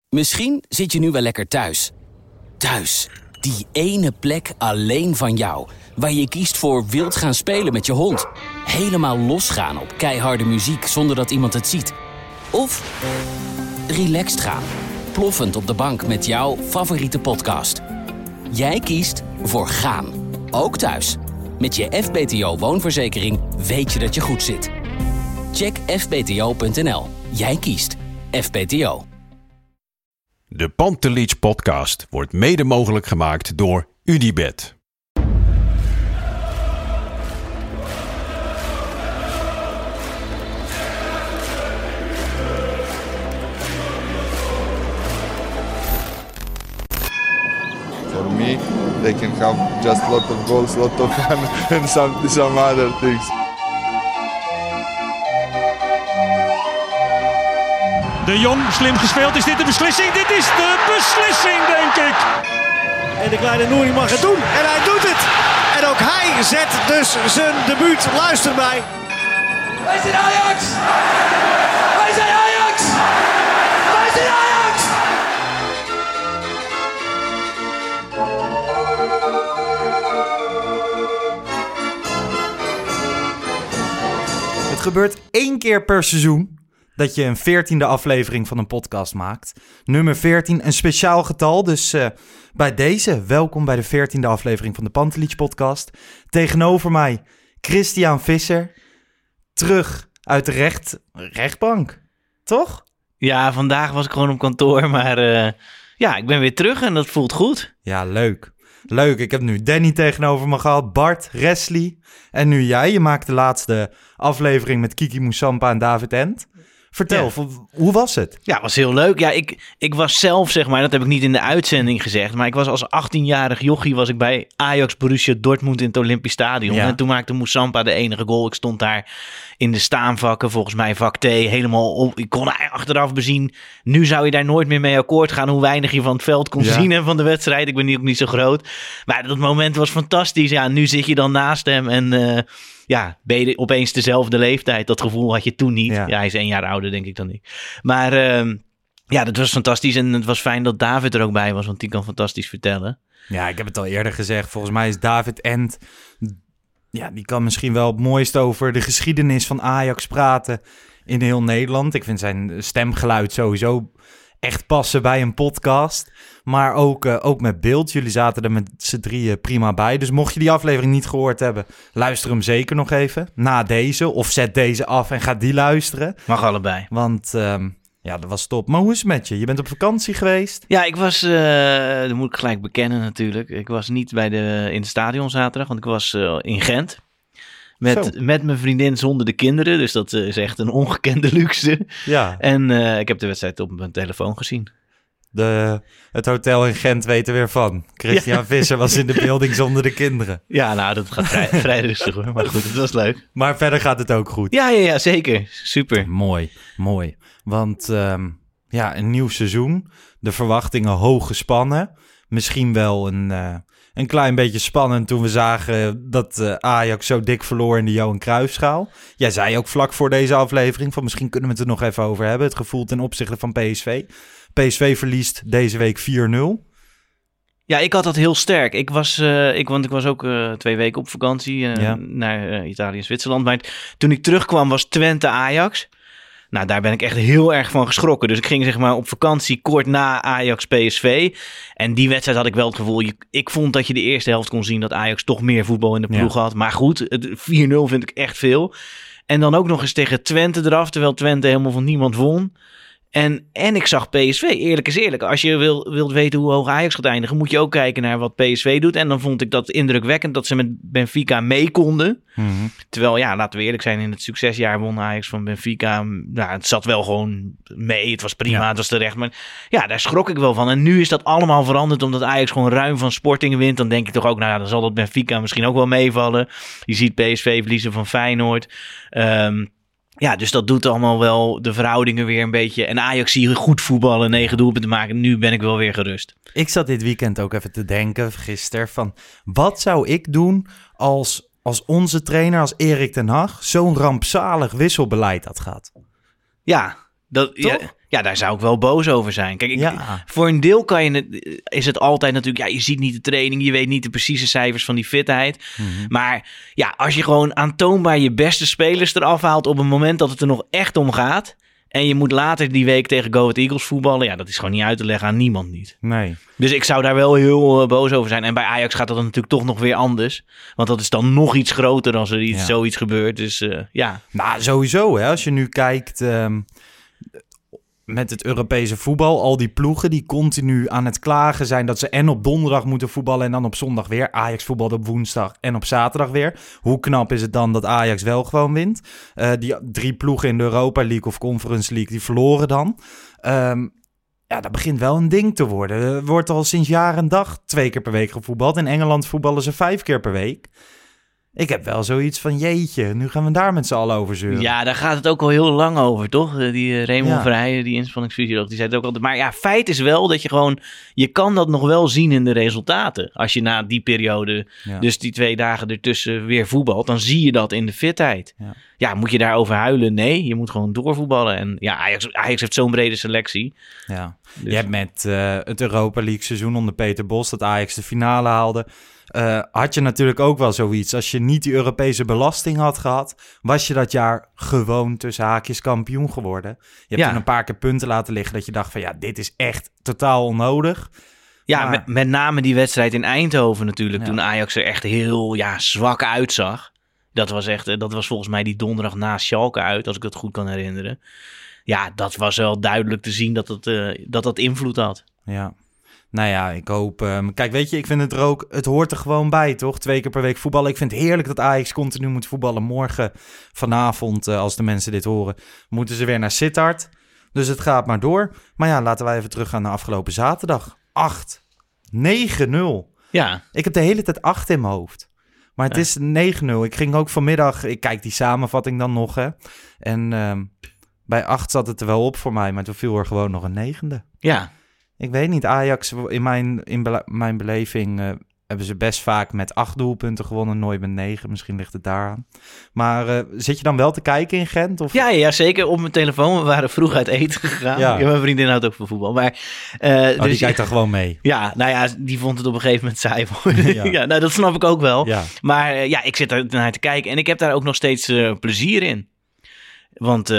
Misschien zit je nu wel lekker thuis. Thuis, die ene plek alleen van jou. Waar je kiest voor wild gaan spelen met je hond. Helemaal losgaan op keiharde muziek zonder dat iemand het ziet. Of relaxed gaan. Ploffend op de bank met jouw favoriete podcast. Jij kiest voor gaan. Ook thuis. Met je FBTO woonverzekering weet je dat je goed zit. Check fbto.nl. Jij kiest FBTO. De Pantelich podcast wordt mede mogelijk gemaakt door UdiBet. For me, they can have just a lot of goals, a lot of fun and some other things. De Jong, slim gespeeld. Is dit de beslissing? Dit is de beslissing, denk ik. En de kleine Nouri mag het doen. En hij doet het. En ook hij zet dus zijn debuut. Luister mij. Wij zijn Ajax! Wij zijn Ajax! Wij zijn Ajax! Het gebeurt 1 keer per seizoen dat je een 14e aflevering van een podcast maakt. Nummer 14, een speciaal getal. Dus bij deze, welkom bij de 14e aflevering van de Pantelich podcast. Tegenover mij, Christian Visser. Terug uit de rechtbank, toch? Ja, vandaag was ik gewoon op kantoor, maar ik ben weer terug en dat voelt goed. Ja, leuk. Leuk, ik heb nu Danny tegenover me gehad, Bart, Resli en nu jij. Je maakt de laatste aflevering met Kiki Moussampa en David Ent. Vertel, hoe was het? Ja, het was heel leuk. Ja, ik was zelf, zeg maar, dat heb ik niet in de uitzending gezegd, maar ik was als 18-jarig jochie was ik bij Ajax Borussia Dortmund in het Olympisch Stadion. Ja. En toen maakte Moussampa de enige goal. Ik stond daar in de staanvakken, volgens mij vak T, helemaal op. Ik kon achteraf bezien, nu zou je daar nooit meer mee akkoord gaan, hoe weinig je van het veld kon zien en van de wedstrijd. Ik ben ook niet zo groot. Maar dat moment was fantastisch. Ja, nu zit je dan naast hem en ben je opeens dezelfde leeftijd. Dat gevoel had je toen niet. Ja, hij is 1 jaar ouder, denk ik dan ik. Maar dat was fantastisch. En het was fijn dat David er ook bij was, want die kan fantastisch vertellen. Ja, ik heb het al eerder gezegd. Volgens mij is David Ent, die kan misschien wel het mooist over de geschiedenis van Ajax praten in heel Nederland. Ik vind zijn stemgeluid sowieso echt passen bij een podcast. Maar ook met beeld. Jullie zaten er met z'n drieën prima bij. Dus mocht je die aflevering niet gehoord hebben, luister hem zeker nog even na deze. Of zet deze af en ga die luisteren. Mag allebei. Want dat was top. Maar hoe is het met je? Je bent op vakantie geweest? Ja, ik was, dat moet ik gelijk bekennen natuurlijk. Ik was niet in het stadion zaterdag, want ik was in Gent. Met mijn vriendin zonder de kinderen. Dus dat is echt een ongekende luxe. Ja. En ik heb de wedstrijd op mijn telefoon gezien. Het hotel in Gent weet er weer van. Christian Visser was in de building zonder de kinderen. Ja, nou, dat gaat vrij rustig hoor. Maar goed, het was leuk. Maar verder gaat het ook goed. Ja, zeker. Super. Mooi. Want een nieuw seizoen. De verwachtingen hoog gespannen. Misschien wel een klein beetje spannend toen we zagen dat Ajax zo dik verloor in de Johan Cruijffschaal. Jij zei ook vlak voor deze aflevering van misschien kunnen we het er nog even over hebben. Het gevoel ten opzichte van PSV. PSV verliest deze week 4-0. Ja, ik had dat heel sterk. Ik was ook 2 weken op vakantie naar Italië en Zwitserland. Maar toen ik terugkwam was Twente Ajax. Nou, daar ben ik echt heel erg van geschrokken. Dus ik ging zeg maar op vakantie kort na Ajax PSV. En die wedstrijd had ik wel het gevoel. Ik vond dat je de eerste helft kon zien dat Ajax toch meer voetbal in de ploeg had. Maar goed, 4-0 vind ik echt veel. En dan ook nog eens tegen Twente eraf, terwijl Twente helemaal van niemand won. En ik zag PSV, eerlijk is eerlijk. Als je wilt weten hoe hoog Ajax gaat eindigen, moet je ook kijken naar wat PSV doet. En dan vond ik dat indrukwekkend dat ze met Benfica mee konden. Mm-hmm. Terwijl, laten we eerlijk zijn, in het succesjaar won Ajax van Benfica. Nou, het zat wel gewoon mee. Het was prima, het was terecht. Maar daar schrok ik wel van. En nu is dat allemaal veranderd omdat Ajax gewoon ruim van Sporting wint. Dan denk ik toch ook, dan zal dat Benfica misschien ook wel meevallen. Je ziet PSV verliezen van Feyenoord. Dus dat doet allemaal wel de verhoudingen weer een beetje. En Ajax zie je goed voetballen, 9 doelpunten maken. Nu ben ik wel weer gerust. Ik zat dit weekend ook even te denken, gisteren, van wat zou ik doen als onze trainer, als Erik ten Hag, zo'n rampzalig wisselbeleid had gehad? Ja, Ja, daar zou ik wel boos over zijn. Kijk, voor een deel is het altijd natuurlijk... Ja, je ziet niet de training, je weet niet de precieze cijfers van die fitheid. Mm-hmm. Maar ja, als je gewoon aantoonbaar je beste spelers eraf haalt op een moment dat het er nog echt om gaat... en je moet later die week tegen Go Ahead Eagles voetballen... ja, dat is gewoon niet uit te leggen aan niemand niet. Nee. Dus ik zou daar wel heel boos over zijn. En bij Ajax gaat dat dan natuurlijk toch nog weer anders. Want dat is dan nog iets groter als er zoiets gebeurt. Dus ja. Nou, sowieso hè. Als je nu kijkt... met het Europese voetbal, al die ploegen die continu aan het klagen zijn dat ze en op donderdag moeten voetballen en dan op zondag weer. Ajax voetbalt op woensdag en op zaterdag weer. Hoe knap is het dan dat Ajax wel gewoon wint? Die 3 ploegen in de Europa League of Conference League, die verloren dan. Ja, dat begint wel een ding te worden. Er wordt al sinds jaar en dag 2 keer per week gevoetbald. In Engeland voetballen ze 5 keer per week. Ik heb wel zoiets van, jeetje, nu gaan we daar met z'n allen over zeuren. Ja, daar gaat het ook al heel lang over, toch? Die Raymond Verheijen, die inspanningsfysioloog, die zei het ook altijd. Maar ja, feit is wel dat je gewoon... Je kan dat nog wel zien in de resultaten. Als je na die periode, dus die 2 dagen ertussen weer voetbalt... dan zie je dat in de fitheid. Ja, moet je daarover huilen? Nee, je moet gewoon doorvoetballen. En ja, Ajax heeft zo'n brede selectie. Ja. Dus... Je hebt met het Europa League seizoen onder Peter Bos... dat Ajax de finale haalde... had je natuurlijk ook wel zoiets. Als je niet die Europese belasting had gehad... was je dat jaar gewoon tussen haakjes kampioen geworden. Je hebt toen een paar keer punten laten liggen... dat je dacht van ja, dit is echt totaal onnodig. Ja, maar... met name die wedstrijd in Eindhoven natuurlijk... toen Ajax er echt heel zwak uitzag. Dat was volgens mij die donderdag na Schalke uit... als ik het goed kan herinneren. Ja, dat was wel duidelijk te zien dat invloed had. Ja. Nou ja, ik hoop... kijk, weet je, ik vind het er ook... Het hoort er gewoon bij, toch? 2 keer per week voetballen. Ik vind het heerlijk dat Ajax continu moet voetballen. Morgen, vanavond, als de mensen dit horen... moeten ze weer naar Sittard. Dus het gaat maar door. Maar ja, laten wij even teruggaan naar afgelopen zaterdag. 9-0. Ja. Ik heb de hele tijd 8 in mijn hoofd. Maar het is 9-0. Ik ging ook vanmiddag... Ik kijk die samenvatting dan nog, hè. En bij 8 zat het er wel op voor mij. Maar toen viel er gewoon nog een 9e. Ja. Ik weet niet, Ajax, in mijn beleving hebben ze best vaak met 8 doelpunten gewonnen, nooit met 9. Misschien ligt het daaraan. Maar zit je dan wel te kijken in Gent? Of? Ja, zeker. Op mijn telefoon. We waren vroeg uit eten gegaan. Ja. Mijn vriendin houdt ook van voetbal. Maar, dus die kijkt dan gewoon mee? Ja, nou ja, die vond het op een gegeven moment saai. Ja, nou, dat snap ik ook wel. Ja. Maar ik zit er naar te kijken en ik heb daar ook nog steeds plezier in. Want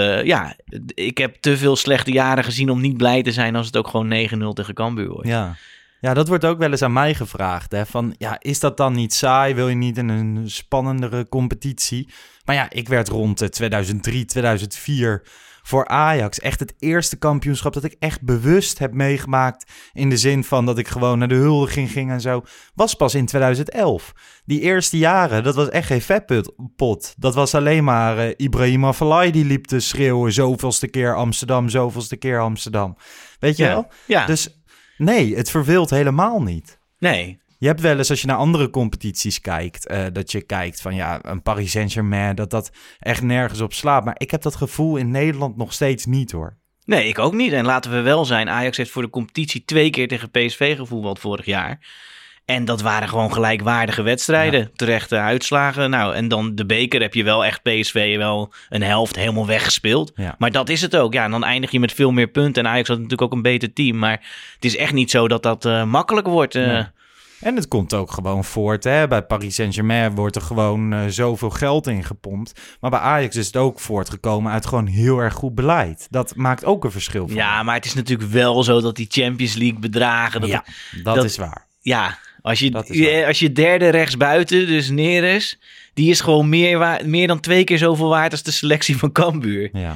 ik heb te veel slechte jaren gezien om niet blij te zijn als het ook gewoon 9-0 tegen Cambuur wordt. Ja, dat wordt ook wel eens aan mij gevraagd. Hè? Van, ja, is dat dan niet saai? Wil je niet in een spannendere competitie? Maar ja, ik werd rond 2003, 2004 voor Ajax echt het eerste kampioenschap dat ik echt bewust heb meegemaakt. In de zin van dat ik gewoon naar de huldiging ging en zo. Was pas in 2011. Die eerste jaren, dat was echt geen vetpot. Dat was alleen maar Ibrahim Afellay die liep te schreeuwen. Zoveelste keer Amsterdam, zoveelste keer Amsterdam. Weet je wel? Ja. Dus nee, het verveelt helemaal niet. Nee. Je hebt wel eens, als je naar andere competities kijkt, dat je kijkt van ja, een Paris Saint-Germain, dat echt nergens op slaat. Maar ik heb dat gevoel in Nederland nog steeds niet, hoor. Nee, ik ook niet. En laten we wel zijn, Ajax heeft voor de competitie 2 keer tegen PSV gevoetbald vorig jaar. En dat waren gewoon gelijkwaardige wedstrijden. Ja. Terechte uitslagen. Nou, en dan de beker heb je wel echt PSV wel een helft helemaal weggespeeld. Ja. Maar dat is het ook. Ja, en dan eindig je met veel meer punten. En Ajax had natuurlijk ook een beter team. Maar het is echt niet zo dat dat makkelijk wordt. Ja. En het komt ook gewoon voort. Hè? Bij Paris Saint-Germain wordt er gewoon zoveel geld in gepompt. Maar bij Ajax is het ook voortgekomen uit gewoon heel erg goed beleid. Dat maakt ook een verschil. Ja, maar het is natuurlijk wel zo dat die Champions League bedragen... Dat is waar. Ja, als je derde rechtsbuiten, dus Neres... Die is gewoon meer dan 2 keer zoveel waard als de selectie van Cambuur. Ja.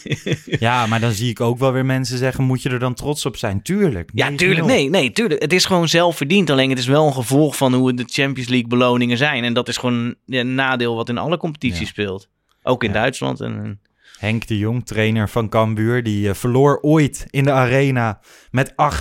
Ja, maar dan zie ik ook wel weer mensen zeggen... moet je er dan trots op zijn? Tuurlijk. Ja, tuurlijk. Nee, tuurlijk. Het is gewoon zelfverdiend. Alleen het is wel een gevolg van hoe de Champions League beloningen zijn. En dat is gewoon een nadeel wat in alle competities speelt. Ook in Duitsland. Henk de Jong, trainer van Cambuur... die verloor ooit in de arena met 8-0.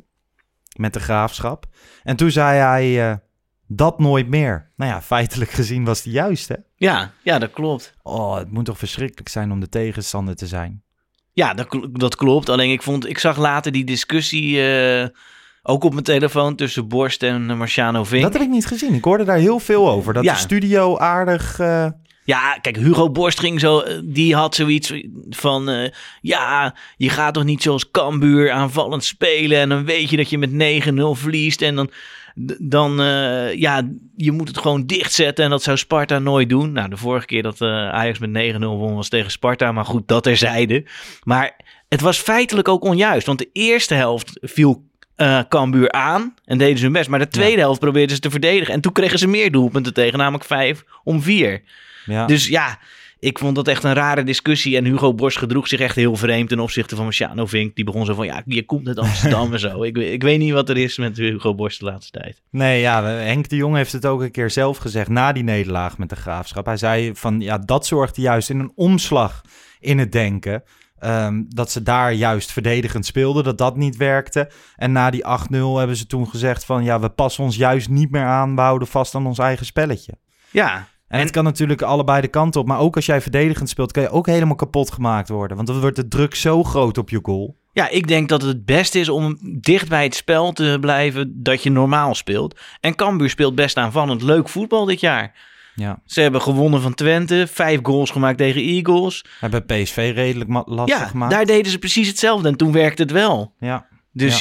Met de Graafschap. En toen zei hij... dat nooit meer. Nou ja, feitelijk gezien was die juist, hè? Ja, dat klopt. Oh, het moet toch verschrikkelijk zijn om de tegenstander te zijn? Ja, dat klopt. Alleen ik zag later die discussie ook op mijn telefoon tussen Borst en Marciano Vink. Dat heb ik niet gezien. Ik hoorde daar heel veel over. Dat de studio aardig... Ja, kijk, Hugo Borst ging zo, die had zoiets van, je gaat toch niet zoals Cambuur aanvallend spelen en dan weet je dat je met 9-0 verliest en dan je moet het gewoon dichtzetten en dat zou Sparta nooit doen. Nou, de vorige keer dat Ajax met 9-0 won was tegen Sparta, maar goed, dat terzijde. Maar het was feitelijk ook onjuist, want de eerste helft viel Cambuur aan en deden ze hun best. Maar de tweede helft probeerden ze te verdedigen en toen kregen ze meer doelpunten tegen, namelijk 5-4. Ja. Dus ja, ik vond dat echt een rare discussie. En Hugo Borst gedroeg zich echt heel vreemd ten opzichte van Marciano Vink. Die begon zo van, je komt uit Amsterdam en zo. Ik weet niet wat er is met Hugo Borst de laatste tijd. Nee, ja, Henk de Jong heeft het ook een keer zelf gezegd na die nederlaag met de Graafschap. Hij zei van, dat zorgde juist in een omslag in het denken. Dat ze daar juist verdedigend speelden, dat niet werkte. En na die 8-0 hebben ze toen gezegd van, we passen ons juist niet meer aan. We houden vast aan ons eigen spelletje. Ja. En het kan natuurlijk allebei de kanten op. Maar ook als jij verdedigend speelt, kan je ook helemaal kapot gemaakt worden. Want dan wordt de druk zo groot op je goal. Ja, ik denk dat het beste is om dicht bij het spel te blijven dat je normaal speelt. En Cambuur speelt best aanvallend leuk voetbal dit jaar. Ja. Ze hebben gewonnen van Twente, 5 goals gemaakt tegen Eagles. Hebben PSV redelijk lastig gemaakt. Daar deden ze precies hetzelfde en toen werkte het wel. Ja. Dus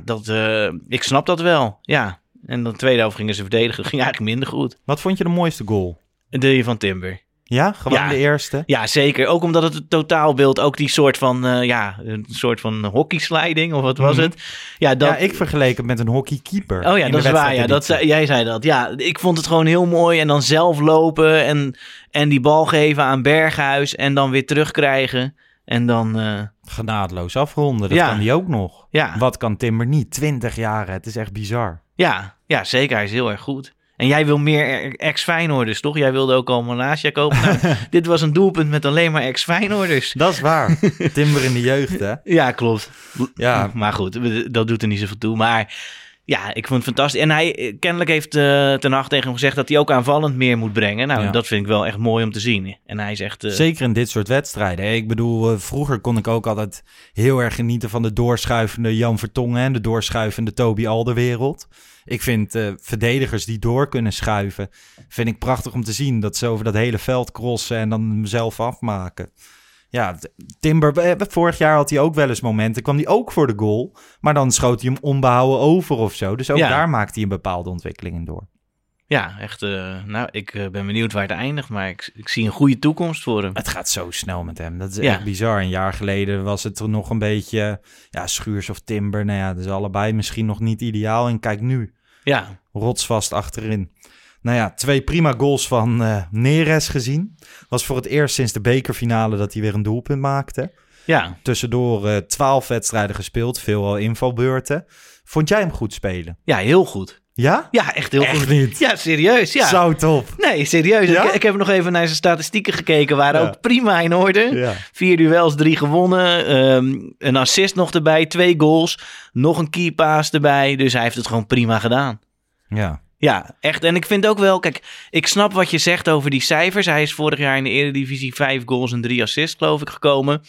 ik snap dat wel. Ja. En dan de tweede helft gingen ze verdedigen. Dat ging eigenlijk minder goed. Wat vond je de mooiste goal? De van Timber. Ja, gewoon de eerste? Ja, zeker. Ook omdat het totaalbeeld ook die soort van, een soort van hockeysliding, of wat was het? Ja, ik vergeleek het met een hockeykeeper. Oh ja, dat is waar. Ja, jij zei dat. Ja, ik vond het gewoon heel mooi. En dan zelf lopen en die bal geven aan Berghuis en dan weer terugkrijgen. En dan... genadeloos afronden, dat kan hij ook nog. Ja. Wat kan Timber niet? 20 jaar, het is echt bizar. Ja, zeker. Hij is heel erg goed. En jij wil meer ex-Feyenoorders, toch? Jij wilde ook al Malasia kopen. Nou, dit was een doelpunt met alleen maar ex-Feyenoorders. Dat is waar. Timber in de jeugd, hè? Ja, klopt. Ja. Maar goed, dat doet er niet zoveel toe. Maar ja, ik vond het fantastisch. En hij kennelijk heeft Ten Hag tegen hem gezegd dat hij ook aanvallend meer moet brengen. Nou, dat vind ik wel echt mooi om te zien. En hij zegt... Zeker in dit soort wedstrijden. Hè? Ik bedoel, vroeger kon ik ook altijd heel erg genieten van de doorschuivende Jan Vertongen en de doorschuivende Toby Alderweireld. Ik vind verdedigers die door kunnen schuiven, vind ik prachtig om te zien. Dat ze over dat hele veld crossen en dan mezelf afmaken. Ja, Timber, vorig jaar had hij ook wel eens momenten. Kwam hij ook voor de goal, maar dan schoot hij hem onbehouden over of zo. Dus ook daar maakt hij een bepaalde ontwikkeling in door. Ja, echt. Ik ben benieuwd waar het eindigt, maar ik zie een goede toekomst voor hem. Het gaat zo snel met hem. Dat is echt bizar. Een jaar geleden was het er nog een beetje Schuurs of Timber. Nou ja, dat is allebei misschien nog niet ideaal. En kijk nu. Ja. Rotsvast achterin. Nou ja, 2 prima goals van Neres gezien. Was voor het eerst sinds de bekerfinale dat hij weer een doelpunt maakte. Ja. Tussendoor 12 wedstrijden gespeeld, veelal invalbeurten. Vond jij hem goed spelen? Ja, heel goed. Ja? Ja, echt heel goed. Echt niet? Ja, serieus. Ja. Zo top. Nee, serieus. Ja? Ik heb nog even naar zijn statistieken gekeken. Waren ook prima in orde. Ja. 4 duels, 3 gewonnen. Een assist nog erbij, 2 goals. Nog een key pass erbij. Dus hij heeft het gewoon prima gedaan. Ja. Ja, echt. En ik vind ook wel... Kijk, ik snap wat je zegt over die cijfers. Hij is vorig jaar in de Eredivisie 5 goals en 3 assists, geloof ik, gekomen.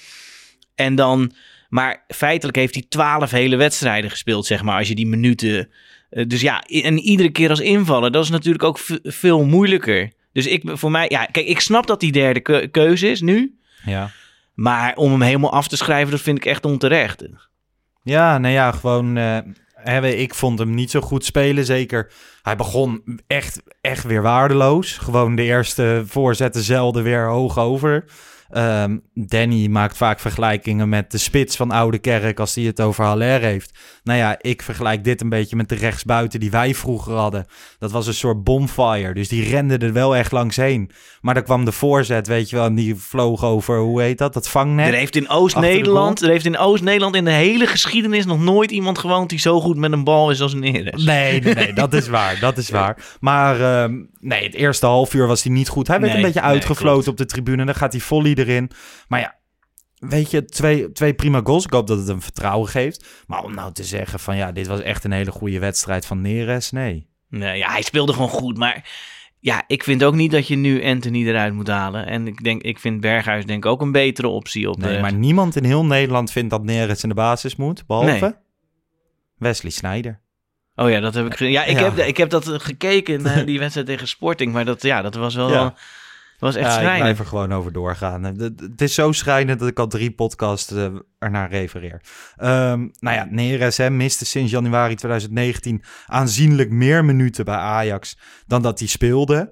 En dan... Maar feitelijk heeft hij 12 hele wedstrijden gespeeld, zeg maar. Als je die minuten... Dus ja, en iedere keer als invaller, dat is natuurlijk ook veel moeilijker. Dus voor mij... Ja, kijk, ik snap dat die derde keuze is nu. Ja. Maar om hem helemaal af te schrijven, dat vind ik echt onterecht. Ja, nou ja, gewoon... ik vond hem niet zo goed spelen, zeker. Hij begon echt weer waardeloos. Gewoon de eerste voorzetten zelden weer hoog over. Danny maakt vaak vergelijkingen met de spits van Oudekerk als hij het over Haller heeft. Nou ja, ik vergelijk dit een beetje met de rechtsbuiten die wij vroeger hadden. Dat was een soort bonfire, dus die rende er wel echt langs heen. Maar dan kwam de voorzet, weet je wel, en die vloog over, hoe heet dat, dat vangnet. Er heeft in Oost-Nederland in de hele geschiedenis nog nooit iemand gewoond die zo goed met een bal is als Neres. Nee, dat is waar, dat is waar. Maar het eerste half uur was hij niet goed. Hij werd een beetje uitgefloten op de tribune, dan gaat die volley erin. Maar ja, weet je, twee prima goals. Ik hoop dat het hem vertrouwen geeft. Maar om nou te zeggen van ja, dit was echt een hele goede wedstrijd van Neres, nee. Nee, ja, hij speelde gewoon goed, maar ja, ik vind ook niet dat je nu Anthony eruit moet halen. En ik vind Berghuis denk ik ook een betere optie. Maar niemand in heel Nederland vindt dat Neres in de basis moet, behalve Wesley Sneijder. Oh ja, dat heb ik gezien. Ja, ik heb dat gekeken naar die wedstrijd tegen Sporting, maar dat was wel... Ja. was echt schrijnend. Ik blijf er gewoon over doorgaan. Het is zo schrijnend dat ik al 3 podcasts ernaar refereer. Neres miste sinds januari 2019 aanzienlijk meer minuten bij Ajax dan dat hij speelde.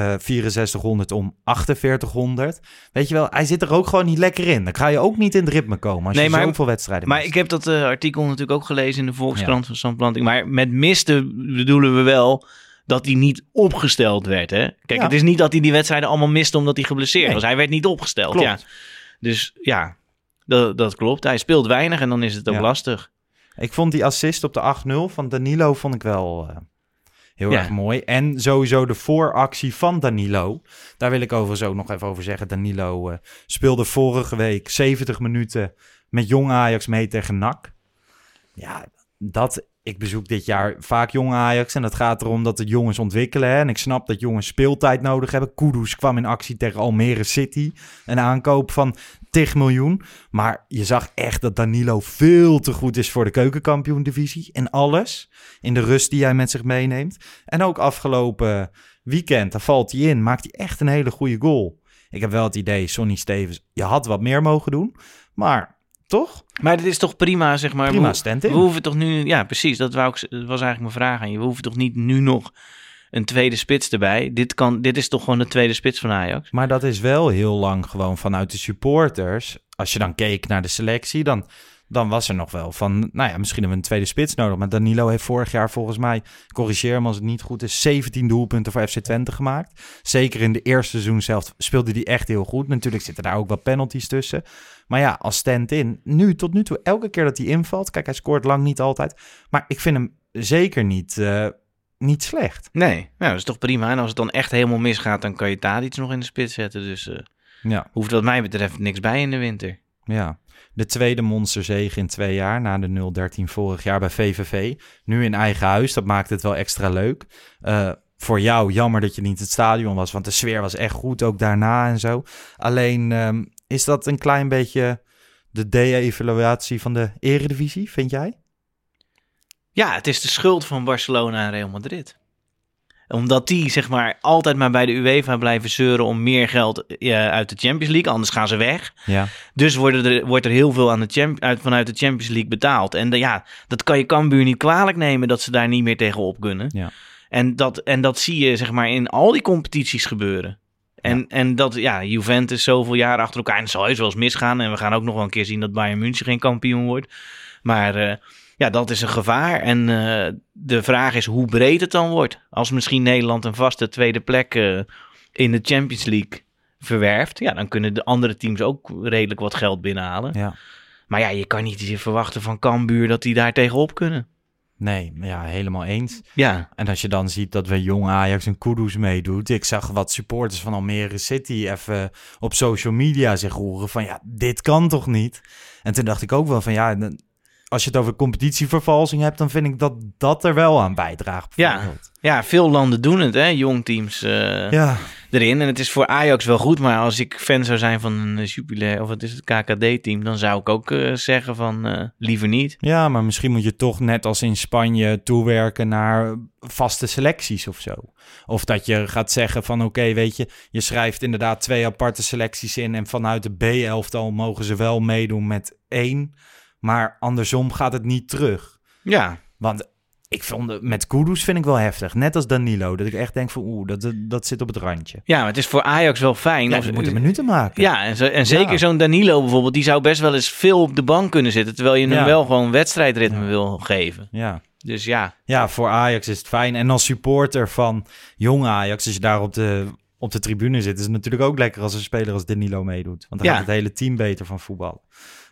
6400 om 4800. Weet je wel, hij zit er ook gewoon niet lekker in. Dan ga je ook niet in het ritme komen als je zoveel wedstrijden mist. Maar ik heb dat artikel natuurlijk ook gelezen in de Volkskrant van Sam Planting. Maar met misten bedoelen we wel dat hij niet opgesteld werd. Hè? Kijk, het is niet dat hij die wedstrijden allemaal miste omdat hij geblesseerd was. Hij werd niet opgesteld. Klopt. Ja. Dus ja, dat klopt. Hij speelt weinig en dan is het ook lastig. Ik vond die assist op de 8-0 van Danilo vond ik wel heel erg mooi. En sowieso de vooractie van Danilo. Daar wil ik overigens ook nog even over zeggen. Danilo speelde vorige week 70 minuten met Jong Ajax mee tegen NAC. Ja, ik bezoek dit jaar vaak Jong Ajax en dat gaat erom dat de jongens ontwikkelen. Hè? En ik snap dat jongens speeltijd nodig hebben. Kudus kwam in actie tegen Almere City. Een aankoop van 10 miljoen. Maar je zag echt dat Danilo veel te goed is voor de keukenkampioen-divisie. En alles in de rust die hij met zich meeneemt. En ook afgelopen weekend, daar valt hij in. Maakt hij echt een hele goede goal. Ik heb wel het idee, Sonny Stevens, je had wat meer mogen doen. Maar toch? Maar dit is toch prima, zeg maar. Prima stand-in. We hoeven toch nu... Ja, precies. Dat was eigenlijk mijn vraag aan je. We hoeven toch niet nu nog een tweede spits erbij? Dit is toch gewoon de tweede spits van Ajax? Maar dat is wel heel lang gewoon vanuit de supporters. Als je dan keek naar de selectie, dan was er nog wel van... Nou ja, misschien hebben we een tweede spits nodig. Maar Danilo heeft vorig jaar volgens mij, corrigeer me als het niet goed is, 17 doelpunten voor FC Twente gemaakt. Zeker in de eerste seizoen zelf speelde hij echt heel goed. Natuurlijk zitten daar ook wat penalties tussen. Maar ja, als stand-in, tot nu toe, elke keer dat hij invalt... Kijk, hij scoort lang niet altijd. Maar ik vind hem zeker niet slecht. Nee, nou, dat is toch prima. En als het dan echt helemaal misgaat, dan kan je Tadic nog in de spits zetten. Dus hoeft wat mij betreft niks bij in de winter. Ja, de tweede monsterzege in 2 jaar na de 0-13 vorig jaar bij VVV. Nu in eigen huis, dat maakt het wel extra leuk. Voor jou jammer dat je niet het stadion was, want de sfeer was echt goed, ook daarna en zo. Alleen is dat een klein beetje de de-evaluatie van de Eredivisie, vind jij? Ja, het is de schuld van Barcelona en Real Madrid. Omdat die, zeg maar, altijd maar bij de UEFA blijven zeuren om meer geld uit de Champions League. Anders gaan ze weg. Ja. Dus wordt er heel veel vanuit de Champions League betaald. En dat kan je Cambuur niet kwalijk nemen dat ze daar niet meer tegenop kunnen. Ja. En dat zie je, zeg maar, in al die competities gebeuren. En dat, Juventus zoveel jaren achter elkaar. En het zal heus wel eens misgaan. En we gaan ook nog wel een keer zien dat Bayern München geen kampioen wordt. Maar... dat is een gevaar. En de vraag is hoe breed het dan wordt. Als misschien Nederland een vaste tweede plek in de Champions League verwerft... dan kunnen de andere teams ook redelijk wat geld binnenhalen. Ja. Maar je kan niet verwachten van Cambuur dat die daar tegenop kunnen. Nee, helemaal eens. Ja. En als je dan ziet dat we Jong Ajax en Kudus meedoet... Ik zag wat supporters van Almere City even op social media zich horen van... dit kan toch niet? En toen dacht ik ook wel van als je het over competitievervalsing hebt, dan vind ik dat er wel aan bijdraagt. Ja, veel landen doen het, hè? Jong teams erin. En het is voor Ajax wel goed, maar als ik fan zou zijn van een Jupiler, of het is het KKD-team, dan zou ik ook zeggen van liever niet. Ja, maar misschien moet je toch net als in Spanje toewerken naar vaste selecties of zo. Of dat je gaat zeggen van oké, weet je, je schrijft inderdaad 2 aparte selecties in en vanuit de B-elftal mogen ze wel meedoen met 1. Maar andersom gaat het niet terug. Ja. Want ik vond met Kudus vind ik wel heftig. Net als Danilo. Dat ik echt denk van dat zit op het randje. Ja, maar het is voor Ajax wel fijn. Ja, ze moeten minuten maken. Ja, en zeker zo'n Danilo bijvoorbeeld. Die zou best wel eens veel op de bank kunnen zitten. Terwijl je hem wel gewoon wedstrijdritme wil geven. Ja. Dus ja. Ja, voor Ajax is het fijn. En als supporter van Jong Ajax, als je daar op de tribune zit, is het natuurlijk ook lekker als een speler als Danilo meedoet. Want dan gaat het hele team beter van voetbal.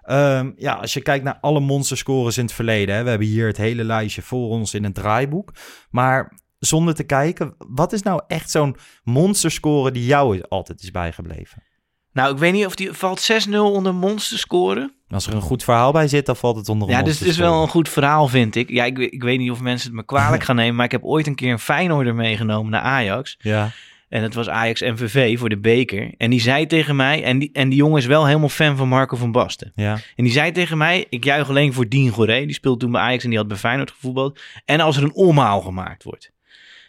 Als je kijkt naar alle monsterscores in het verleden... Hè, we hebben hier het hele lijstje voor ons in een draaiboek. Maar zonder te kijken, wat is nou echt zo'n monsterscore die jou altijd is bijgebleven? Nou, ik weet niet of die valt 6-0 onder monsterscoren. Als er een goed verhaal bij zit, dan valt het onder een monsterscore. Ja, dus het is wel een goed verhaal, vind ik. Ja, ik weet niet of mensen het me kwalijk gaan nemen... maar ik heb ooit een keer een Feyenoorder meegenomen naar Ajax... Ja. En het was Ajax MVV voor de beker. En die zei tegen mij... En die jongen is wel helemaal fan van Marco van Basten. Ja. En die zei tegen mij... Ik juich alleen voor Dien Goré. Die speelde toen bij Ajax en die had bij Feyenoord gevoetbald. En als er een omhaal gemaakt wordt.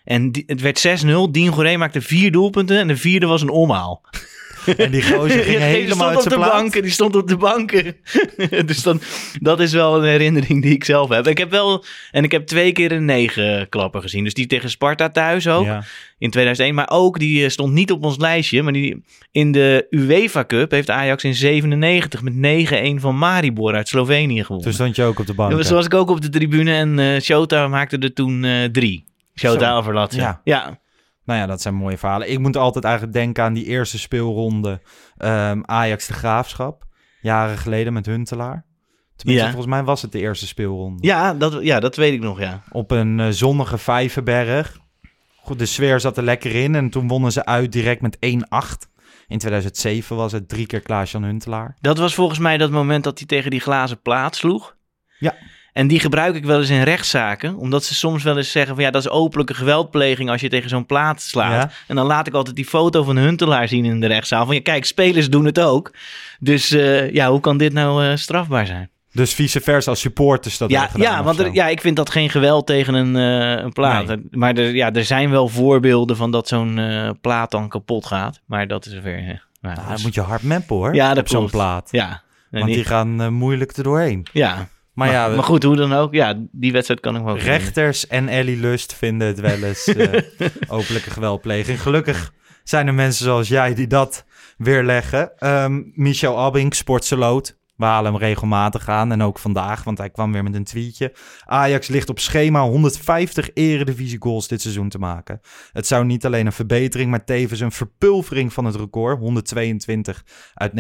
En het werd 6-0. Dien Goré maakte 4 doelpunten en de 4e was een omhaal. En die gozer ging helemaal uit zijn plaat. Die stond op de banken. Dus dat is wel een herinnering die ik zelf heb. Ik heb 2 keer een 9 klapper gezien. Dus die tegen Sparta thuis ook. Ja. In 2001. Maar ook, die stond niet op ons lijstje. Maar in de UEFA Cup heeft Ajax in 97 met 9-1 van Maribor uit Slovenië gewonnen. Toen stond je ook op de bank. Toen was ik ook op de tribune. En Shota maakte er toen 3. Shota Alverlatse. Ja. Nou ja, dat zijn mooie verhalen. Ik moet altijd eigenlijk denken aan die eerste speelronde Ajax de Graafschap. Jaren geleden met Huntelaar. Tenminste, volgens mij was het de eerste speelronde. Ja, dat weet ik nog, ja. Op een zonnige Vijverberg. Goed, de sfeer zat er lekker in. En toen wonnen ze uit direct met 1-8. In 2007 was het 3 keer Klaas-Jan Huntelaar. Dat was volgens mij dat moment dat hij tegen die glazen plaat sloeg. Ja. En die gebruik ik wel eens in rechtszaken. Omdat ze soms wel eens zeggen van dat is openlijke geweldpleging als je tegen zo'n plaat slaat. Ja. En dan laat ik altijd die foto van Huntelaar zien in de rechtszaal. Van kijk, spelers doen het ook. Dus hoe kan dit nou strafbaar zijn? Dus vice versa als supporters dat hebben gedaan? Ja, want ik vind dat geen geweld tegen een plaat. Nee. Maar er zijn wel voorbeelden van dat zo'n plaat dan kapot gaat. Maar dat is weer... dan moet je hard meppen hoor. Ja, dat op zo'n plaat. Ja. Want die gaan moeilijk er doorheen. Ja. Maar goed, hoe dan ook. Ja, die wedstrijd kan ik wel. Rechters en Ellie Lust vinden het wel eens openlijke geweldpleging. Gelukkig zijn er mensen zoals jij die dat weerleggen. Michel Abbink, Sportseloot. We halen hem regelmatig aan en ook vandaag, want hij kwam weer met een tweetje. Ajax ligt op schema 150 eredivisie-goals dit seizoen te maken. Het zou niet alleen een verbetering, maar tevens een verpulvering van het record 122 uit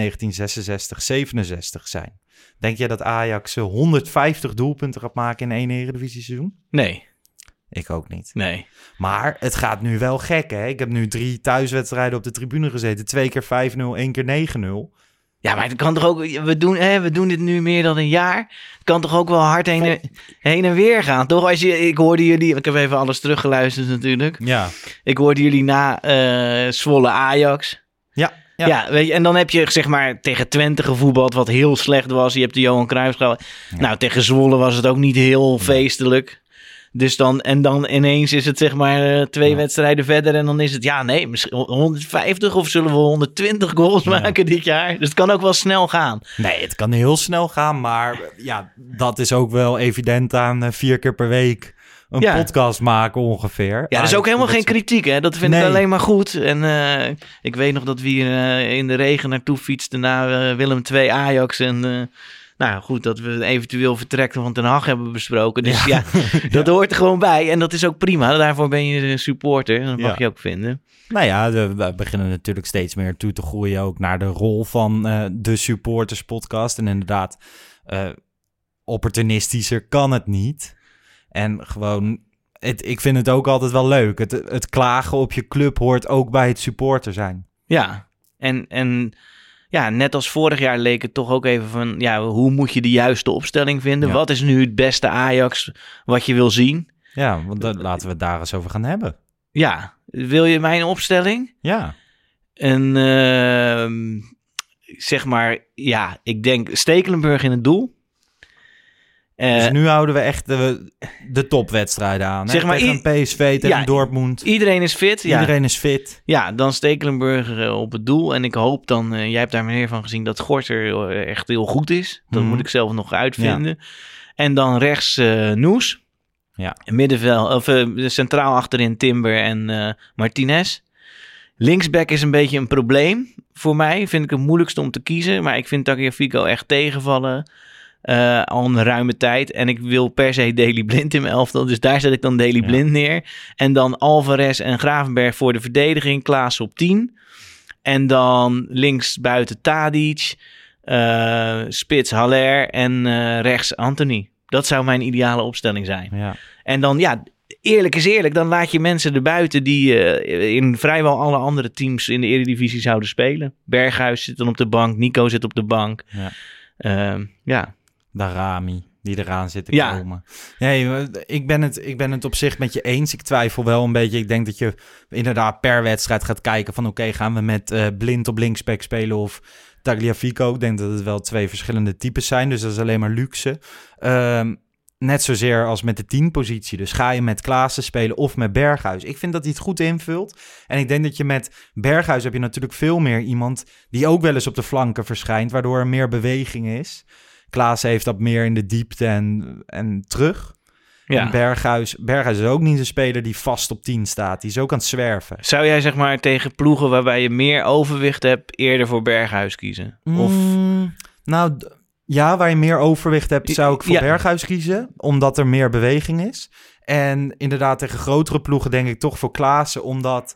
1966-67 zijn. Denk jij dat Ajax 150 doelpunten gaat maken in 1 eredivisie-seizoen? Nee. Ik ook niet. Nee. Maar het gaat nu wel gek, hè? Ik heb nu 3 thuiswedstrijden op de tribune gezeten. 2 keer 5-0, 1 keer 9-0. Ja, maar het kan toch ook... We doen dit nu meer dan een jaar. Het kan toch ook wel hard heen en weer gaan, toch? Ik hoorde jullie... Ik heb even alles teruggeluisterd natuurlijk. Ja. Ik hoorde jullie na Zwolle Ajax. Ja, weet je, en dan heb je zeg maar tegen Twente gevoetbald wat heel slecht was. Je hebt de Johan Cruijff gehad. Ja. Nou, tegen Zwolle was het ook niet heel feestelijk. Dus dan ineens is het zeg maar 2 wedstrijden verder en dan is het misschien 150 of zullen we 120 goals maken dit jaar. Dus het kan ook wel snel gaan. Nee, het kan heel snel gaan, maar dat is ook wel evident aan 4 keer per week een podcast maken ongeveer. Ja, dat is ook helemaal geen kritiek, hè. Dat vind ik alleen maar goed. En ik weet nog dat we hier in de regen naartoe fietsten naar Willem II Ajax en... Nou goed, dat we eventueel vertrekken van Den Haag hebben besproken. Dus dat hoort er gewoon bij. En dat is ook prima. Daarvoor ben je een supporter. Dat mag je ook vinden. Nou ja, we beginnen natuurlijk steeds meer toe te groeien ook naar de rol van de supporters podcast. En inderdaad, opportunistischer kan het niet. En gewoon, ik vind het ook altijd wel leuk. Het klagen op je club hoort ook bij het supporter zijn. Ja, en ja, net als vorig jaar leek het toch ook even van... hoe moet je de juiste opstelling vinden? Ja. Wat is nu het beste Ajax wat je wil zien? Ja, want laten we het daar eens over gaan hebben. Ja, wil je mijn opstelling? Ja. En zeg maar, ik denk Stekelenburg in het doel. Dus nu houden we echt de topwedstrijden aan. Zeg maar, tegen PSV, tegen Dortmund. Iedereen is fit. Iedereen is fit. Ja, dan Stekelenburg op het doel. En ik hoop dan, jij hebt daar meer van gezien, dat Gorter echt heel goed is. Dat moet ik zelf nog uitvinden. Ja. En dan rechts Noes. Ja. Middenveld, centraal achterin Timber en Martinez. Linksback is een beetje een probleem voor mij. Vind ik het moeilijkste om te kiezen. Maar ik vind Tagliafico echt tegenvallen. Al een ruime tijd. En ik wil per se Daley Blind in mijn elftal. Dus daar zet ik dan Daley Blind neer. En dan Alvarez en Gravenberg voor de verdediging. Klaas op 10. En dan links buiten Tadic. Spits Haller. En rechts Anthony. Dat zou mijn ideale opstelling zijn. Ja. En dan, eerlijk is eerlijk. Dan laat je mensen erbuiten die in vrijwel alle andere teams in de Eredivisie zouden spelen. Berghuis zit dan op de bank. Nico zit op de bank. Ja. Darami, die eraan zit te komen. Nee, ik ben het op zich met je eens. Ik twijfel wel een beetje. Ik denk dat je inderdaad per wedstrijd gaat kijken van... oké, gaan we met Blind op linksback spelen of Tagliafico? Ik denk dat het wel 2 verschillende types zijn. Dus dat is alleen maar luxe. net zozeer als met de 10-positie. Dus ga je met Klaassen spelen of met Berghuis? Ik vind dat hij het goed invult. En ik denk dat je met Berghuis heb je natuurlijk veel meer iemand die ook wel eens op de flanken verschijnt, waardoor er meer beweging is. Klaassen heeft dat meer in de diepte en terug. Ja. En Berghuis is ook niet een speler die vast op 10 staat. Die is ook aan het zwerven. Zou jij zeg maar tegen ploegen waarbij je meer overwicht hebt eerder voor Berghuis kiezen? Of... Nou, ja, waar je meer overwicht hebt zou ik voor Berghuis kiezen. Omdat er meer beweging is. En inderdaad tegen grotere ploegen denk ik toch voor Klaassen. Omdat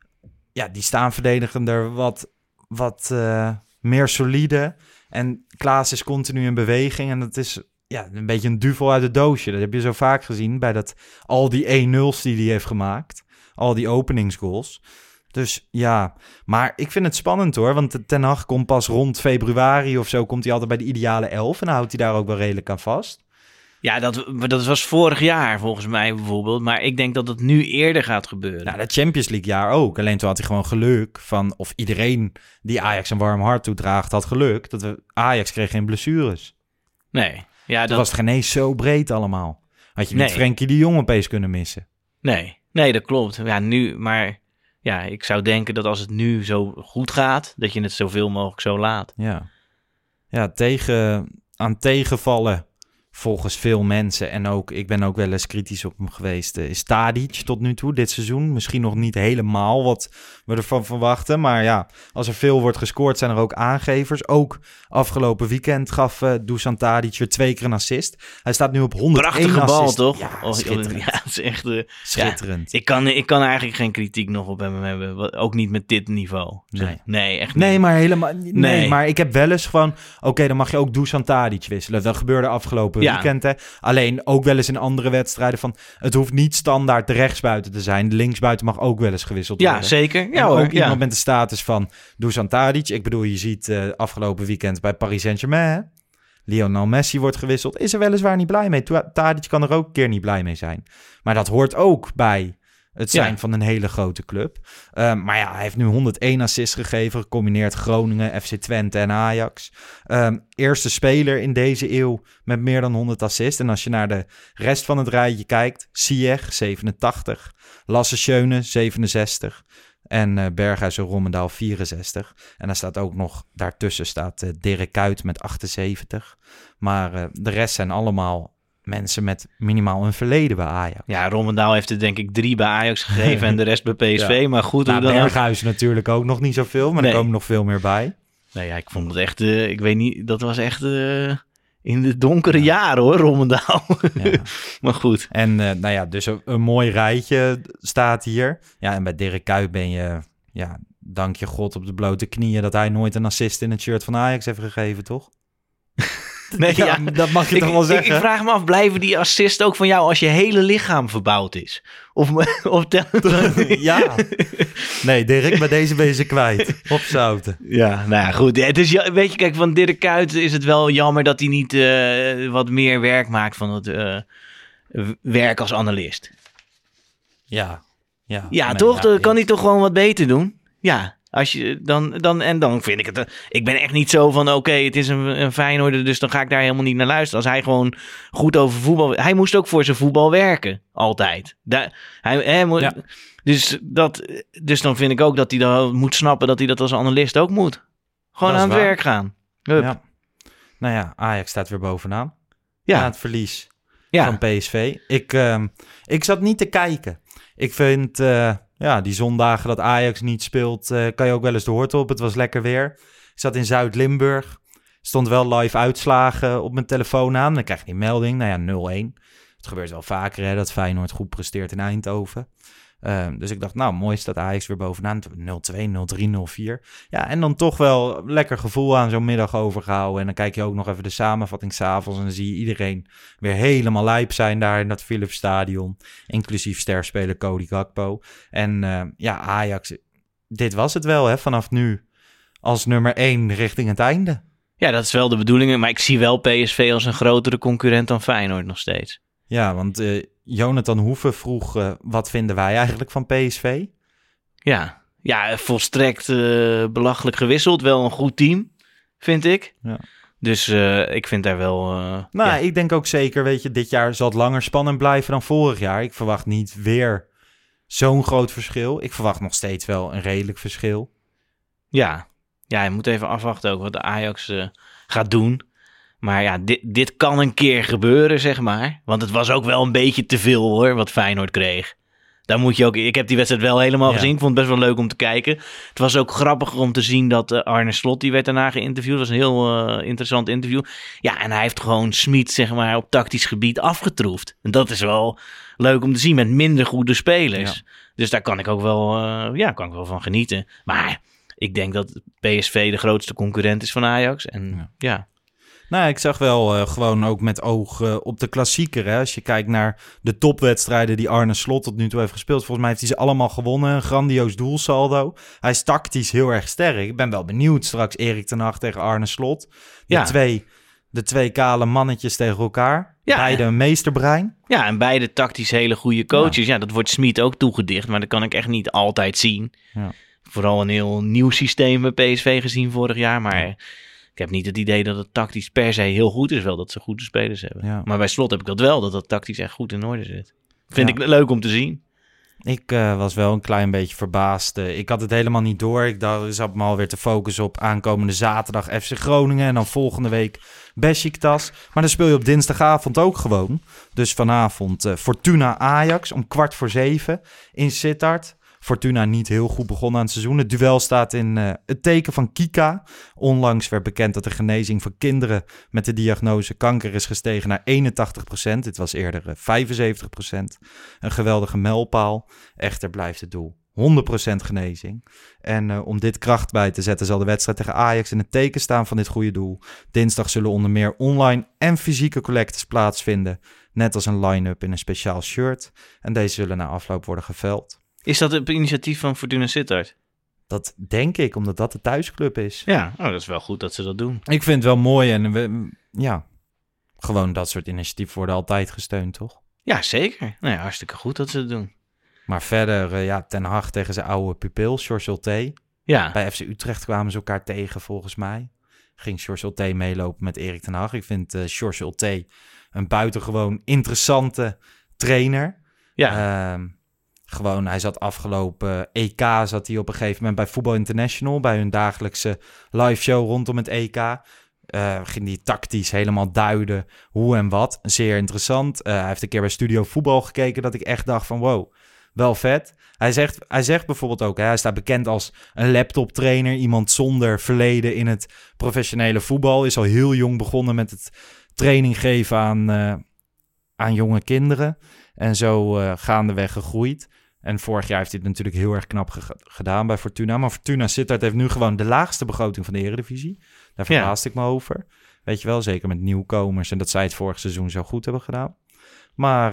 die staan verdedigender wat meer solide. En Klaassen is continu in beweging. En dat is een beetje een duvel uit het doosje. Dat heb je zo vaak gezien bij al die 1-0's die hij heeft gemaakt. Al die openingsgoals. Dus ja, maar ik vind het spannend hoor. Want Ten Hag komt pas rond februari of zo. Komt hij altijd bij de ideale 11. En dan houdt hij daar ook wel redelijk aan vast. Ja, dat was vorig jaar volgens mij bijvoorbeeld. Maar ik denk dat het nu eerder gaat gebeuren. Nou, dat Champions League jaar ook. Alleen toen had hij gewoon geluk van... Of iedereen die Ajax een warm hart toedraagt had geluk. Ajax kreeg geen blessures. Nee. Ja, dat was het geen eens zo breed allemaal. Had je niet Frenkie de Jong opeens kunnen missen. Nee, dat klopt. Ja, nu, maar ja, ik zou denken dat als het nu zo goed gaat, dat je het zoveel mogelijk zo laat. Ja, aan tegenvallen volgens veel mensen. En ook, ik ben ook wel eens kritisch op hem geweest. Is Tadic tot nu toe dit seizoen. Misschien nog niet helemaal wat we ervan verwachten. Maar ja, als er veel wordt gescoord, zijn er ook aangevers. Ook afgelopen weekend gaf Dusan Tadic weer 2 keer een assist. Hij staat nu op 101 prachtige bal, assist. toch? Ja, schitterend. Ja, het is echt schitterend. Ja, ik kan eigenlijk geen kritiek nog op hem hebben. Ook niet met dit niveau. Nee, echt niet. Nee, maar helemaal. Nee, maar ik heb wel eens gewoon... Oké, dan mag je ook Dusan Tadic wisselen. Dat gebeurde afgelopen weekend. Hè. Alleen ook wel eens in andere wedstrijden van... Het hoeft niet standaard de rechtsbuiten te zijn. De linksbuiten mag ook wel eens gewisseld worden. Ja, zeker. Ja, hoor, ook iemand met de status van Dusan Tadic. Ik bedoel, je ziet afgelopen weekend bij Paris Saint-Germain... Hè? Lionel Messi wordt gewisseld. Is er weliswaar niet blij mee. Tadic kan er ook een keer niet blij mee zijn. Maar dat hoort ook bij het zijn van een hele grote club. Maar ja, hij heeft nu 101 assists gegeven. Gecombineerd Groningen, FC Twente en Ajax. Eerste speler in deze eeuw met meer dan 100 assists. En als je naar de rest van het rijtje kijkt. Ziyech, 87. Lasse Schöne, 67. En Berghuis en Rommendaal 64. En dan staat ook nog, daartussen staat Dirk Kuyt met 78. Maar de rest zijn allemaal mensen met minimaal een verleden bij Ajax. Ja, Rommendaal heeft er denk ik 3 bij Ajax gegeven en de rest bij PSV. Ja. Maar goed, hoe dan Berghuis natuurlijk ook nog niet zoveel, maar er komen nog veel meer bij. Nee, ja, ik vond het echt, ik weet niet, dat was echt... in de donkere jaren hoor, Rommendaal. Ja. Maar goed. En dus een mooi rijtje staat hier. Ja, en bij Dirk Kuyt ben je, dank je God op de blote knieën... dat hij nooit een assist in het shirt van Ajax heeft gegeven, toch? Nee, dat mag je toch wel zeggen. Ik vraag me af, blijven die assist ook van jou als je hele lichaam verbouwd is? Of ja. Nee, Dirk, bij deze ben je ze kwijt. Op zouten. Ja, nou ja, goed. Het is, weet je, kijk, van Dirk Kuyt is het wel jammer dat hij niet wat meer werk maakt van het werk als analist. Ja, toch? Dan kan hij toch gewoon wat beter doen? Ja. Als je dan vind ik het... Ik ben echt niet zo van... Oké, het is een Feyenoorder, dus dan ga ik daar helemaal niet naar luisteren. Als hij gewoon goed over voetbal... Hij moest ook voor zijn voetbal werken. Altijd. Dus dan vind ik ook dat hij dan moet snappen... dat hij dat als analist ook moet. Gewoon aan het werk gaan. Ja. Nou ja, Ajax staat weer bovenaan. Ja. Na het verlies van PSV. Ik zat niet te kijken. Ik vind... die zondagen dat Ajax niet speelt, kan je ook wel eens de hoort op. Het was lekker weer. Ik zat in Zuid-Limburg. Stond wel live uitslagen op mijn telefoon aan. Dan krijg je die melding. 0-1. Het gebeurt wel vaker hè, dat Feyenoord goed presteert in Eindhoven. Dus ik dacht, mooi is dat Ajax weer bovenaan. 0-2, 0-3, 0-4. Ja, en dan toch wel lekker gevoel aan zo'n middag overgehouden. En dan kijk je ook nog even de samenvatting 's avonds. En dan zie je iedereen weer helemaal lijp zijn daar in dat Philipsstadion. Inclusief sterspeler Cody Gakpo. En Ajax, dit was het wel hè, vanaf nu als nummer 1 richting het einde. Ja, dat is wel de bedoeling. Maar ik zie wel PSV als een grotere concurrent dan Feyenoord nog steeds. Ja, want Jonathan Hoeven vroeg... wat vinden wij eigenlijk van PSV? Ja volstrekt belachelijk gewisseld. Wel een goed team, vind ik. Ja. Dus ik vind daar wel... Ik denk ook zeker, weet je, dit jaar zal het langer spannend blijven dan vorig jaar. Ik verwacht niet weer zo'n groot verschil. Ik verwacht nog steeds wel een redelijk verschil. Ja, je moet even afwachten ook wat de Ajax gaat doen. Maar ja, dit kan een keer gebeuren, zeg maar. Want het was ook wel een beetje te veel, hoor, wat Feyenoord kreeg. Daar moet je ook... Ik heb die wedstrijd wel helemaal gezien. Ik vond het best wel leuk om te kijken. Het was ook grappig om te zien dat Arne Slot, die werd daarna geïnterviewd. Dat was een heel interessant interview. Ja, en hij heeft gewoon Smit, zeg maar, op tactisch gebied afgetroefd. En dat is wel leuk om te zien met minder goede spelers. Ja. Dus daar kan ik ook wel, van genieten. Maar ik denk dat PSV de grootste concurrent is van Ajax. En ja. Nou, ik zag wel gewoon ook met oog op de klassieker. Hè? Als je kijkt naar de topwedstrijden die Arne Slot tot nu toe heeft gespeeld. Volgens mij heeft hij ze allemaal gewonnen. Een grandioos doelsaldo. Hij is tactisch heel erg sterk. Ik ben wel benieuwd straks Erik ten Hag tegen Arne Slot. De twee kale mannetjes tegen elkaar. Ja, beide een meesterbrein. Ja, en beide tactisch hele goede coaches. Ja, dat wordt Smit ook toegedicht. Maar dat kan ik echt niet altijd zien. Ja. Vooral een heel nieuw systeem bij PSV gezien vorig jaar. Maar... Ik heb niet het idee dat het tactisch per se heel goed is. Wel dat ze goede spelers hebben. Ja. Maar bij Slot heb ik dat wel. Dat tactisch echt goed in orde zit. Vind ik leuk om te zien. Ik was wel een klein beetje verbaasd. Ik had het helemaal niet door. Ik zat me alweer te focussen op aankomende zaterdag FC Groningen. En dan volgende week Beşiktaş. Maar dan speel je op dinsdagavond ook gewoon. Dus vanavond Fortuna Ajax om 6:15 in Sittard. Fortuna niet heel goed begonnen aan het seizoen. Het duel staat in het teken van Kika. Onlangs werd bekend dat de genezing van kinderen met de diagnose kanker is gestegen naar 81%. Dit was eerder 75%. Een geweldige mijlpaal. Echter blijft het doel 100% genezing. En om dit kracht bij te zetten zal de wedstrijd tegen Ajax in het teken staan van dit goede doel. Dinsdag zullen onder meer online en fysieke collectes plaatsvinden. Net als een line-up in een speciaal shirt. En deze zullen na afloop worden geveld. Is dat het initiatief van Fortuna Sittard? Dat denk ik, omdat dat de thuisclub is. Ja, dat is wel goed dat ze dat doen. Ik vind het wel mooi en gewoon dat soort initiatieven worden altijd gesteund, toch? Ja, zeker. Nou ja, hartstikke goed dat ze dat doen. Maar verder, Ten Hag tegen zijn oude pupil, George Ulte. Ja. Bij FC Utrecht kwamen ze elkaar tegen, volgens mij. Ging George Ulte meelopen met Erik ten Hag. Ik vind George Ulte een buitengewoon interessante trainer. Ja. Gewoon, hij zat afgelopen EK, zat hij op een gegeven moment bij Voetbal International, bij hun dagelijkse live show rondom het EK. Ging hij tactisch helemaal duiden hoe en wat. Zeer interessant. Hij heeft een keer bij Studio Voetbal gekeken dat ik echt dacht van wow, wel vet. Hij zegt bijvoorbeeld ook, hij staat bekend als een laptoptrainer, iemand zonder verleden in het professionele voetbal. Is al heel jong begonnen met het training geven aan jonge kinderen. En zo gaandeweg gegroeid. En vorig jaar heeft hij het natuurlijk heel erg knap gedaan bij Fortuna. Maar Fortuna Sittard heeft nu gewoon de laagste begroting van de Eredivisie. Daar verbaasde ik me over. Weet je wel, zeker met nieuwkomers. En dat zij het vorig seizoen zo goed hebben gedaan. Maar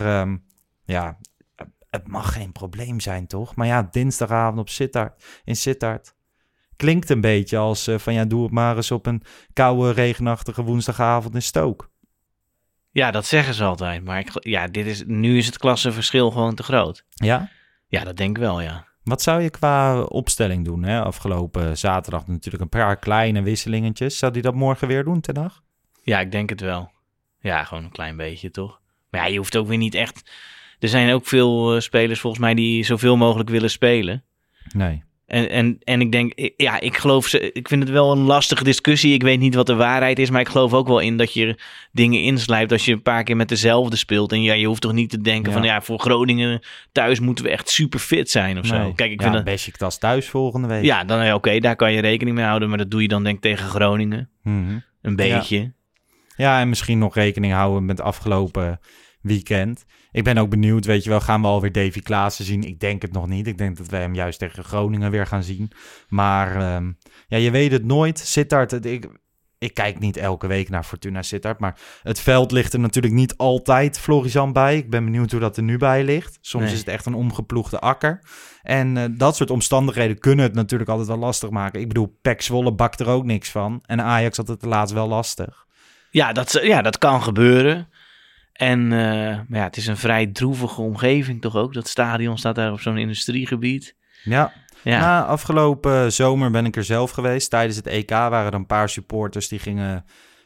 het mag geen probleem zijn, toch? Maar ja, dinsdagavond in Sittard. Klinkt een beetje als doe het maar eens op een koude, regenachtige woensdagavond in Stoke. Ja, dat zeggen ze altijd. Maar nu is het klassenverschil gewoon te groot. Ja? Ja, dat denk ik wel, ja. Wat zou je qua opstelling doen? Hè? Afgelopen zaterdag natuurlijk een paar kleine wisselingetjes. Zou die dat morgen weer doen, Ten Hag? Ja, ik denk het wel. Ja, gewoon een klein beetje, toch? Maar ja, je hoeft ook weer niet echt... Er zijn ook veel spelers volgens mij die zoveel mogelijk willen spelen. Nee. En ik denk, ik vind het wel een lastige discussie. Ik weet niet wat de waarheid is, maar ik geloof ook wel in dat je dingen inslijpt als je een paar keer met dezelfde speelt. En je hoeft toch niet te denken van voor Groningen thuis moeten we echt super fit zijn of zo. Kijk, ik vind Beşiktaş thuis volgende week. Ja, dan oké, daar kan je rekening mee houden, maar dat doe je dan denk ik tegen Groningen. Mm-hmm. Een beetje. Ja, en misschien nog rekening houden met afgelopen weekend. Ik ben ook benieuwd, weet je wel, gaan we alweer Davy Klaassen zien? Ik denk het nog niet. Ik denk dat wij hem juist tegen Groningen weer gaan zien. Maar je weet het nooit. Sittard, ik kijk niet elke week naar Fortuna Sittard, maar het veld ligt er natuurlijk niet altijd Florizan bij. Ik ben benieuwd hoe dat er nu bij ligt. Soms is het echt een omgeploegde akker. En dat soort omstandigheden kunnen het natuurlijk altijd wel lastig maken. Ik bedoel, PEC Zwolle bakt er ook niks van. En Ajax had het laatst wel lastig. Ja, dat kan gebeuren. En het is een vrij droevige omgeving toch ook. Dat stadion staat daar op zo'n industriegebied. Ja. Na afgelopen zomer ben ik er zelf geweest. Tijdens het EK waren er een paar supporters die gingen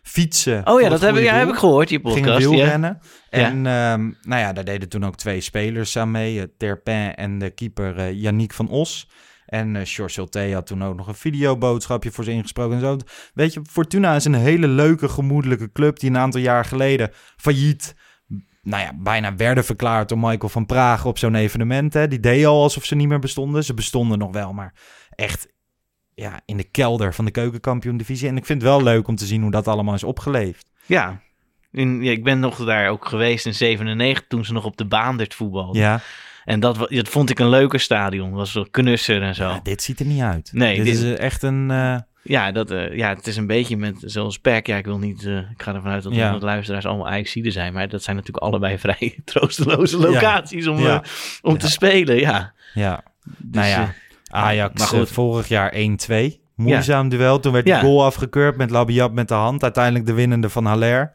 fietsen. Oh ja, dat heb ik gehoord, die podcast. Gingen wielrennen. Ja. En daar deden toen ook 2 spelers aan mee. Terpin en de keeper Yannick van Os. En Georges Hulté had toen ook nog een videoboodschapje voor ze ingesproken en zo. Weet je, Fortuna is een hele leuke, gemoedelijke club die een aantal jaar geleden failliet, bijna werden verklaard door Michael van Praag op zo'n evenement. Hè. Die deed al alsof ze niet meer bestonden. Ze bestonden nog wel, maar echt in de kelder van de keukenkampioen-divisie. En ik vind het wel leuk om te zien hoe dat allemaal is opgeleefd. Ja, ik ben nog daar ook geweest in 1997 toen ze nog op de Baandert voetbalden. Ja. En dat vond ik een leuker stadion. Was zo knusser en zo. Ja, dit ziet er niet uit. Nee, dit is echt een... het is een beetje met zoals PEC. Ja, ik wil niet... ik ga ervan uit dat 100 luisteraars allemaal Ajaxiden zijn. Maar dat zijn natuurlijk allebei vrij troosteloze locaties om te spelen. Ja. Ja. Dus, Ajax vorig jaar 1-2. Moeizaam duel. Toen werd de goal afgekeurd met Labiat met de hand. Uiteindelijk de winnende van Haller.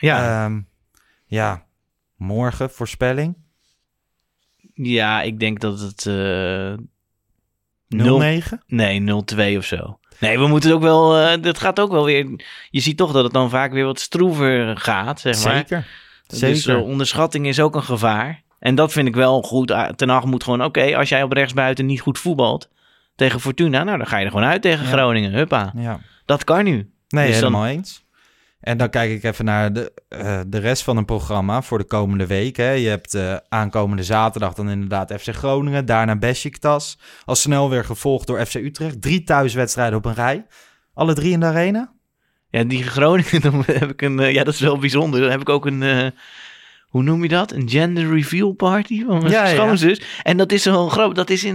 Ja. Morgen voorspelling. Ja, ik denk dat het... 0-9? Nee, 0-2 of zo. Nee, we moeten ook wel... dat gaat ook wel weer... Je ziet toch dat het dan vaak weer wat stroever gaat, zeg maar. Zeker. Dus onderschatting is ook een gevaar. En dat vind ik wel goed. Ten Hag moet gewoon... Oké, als jij op rechtsbuiten niet goed voetbalt tegen Fortuna... dan ga je er gewoon uit tegen Groningen. Huppa. Ja. Dat kan nu. Nee, dus helemaal eens. En dan kijk ik even naar de rest van een programma voor de komende week. Hè. Je hebt aankomende zaterdag dan inderdaad FC Groningen. Daarna Beşiktaş. Al snel weer gevolgd door FC Utrecht. 3 thuiswedstrijden op een rij. Alle 3 in de arena? Ja, die Groningen, dan heb ik een... dat is wel bijzonder. Dan heb ik ook een... hoe noem je dat? Een gender reveal party van mijn schoonzus. Ja. En dat is zo groot. Dat is